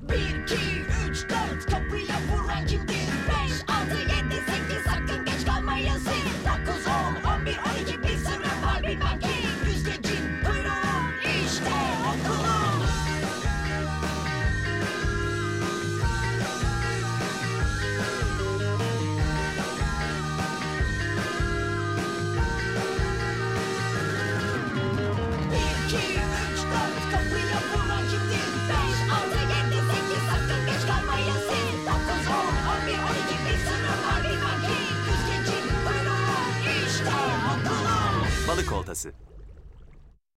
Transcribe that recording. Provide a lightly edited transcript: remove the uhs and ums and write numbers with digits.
1, 2, 3, 4 kapıya vuran kimdir? 5, 6, 7, 8 sakın geç kalmayasın. 9, 10, 11, 12 bir sınıf var bilmem ki. Yüzgecin kuyruğu işte okulun. Bir, iki, üç, dört kapıya vuran kimdir? 5, 6, 7, 8 sakın geç kalmayasın. 9, 10, 11, 12 bir sınıf var bilmem ki. Yüzgecin kuyruğu işte okulun. Balık Oltası.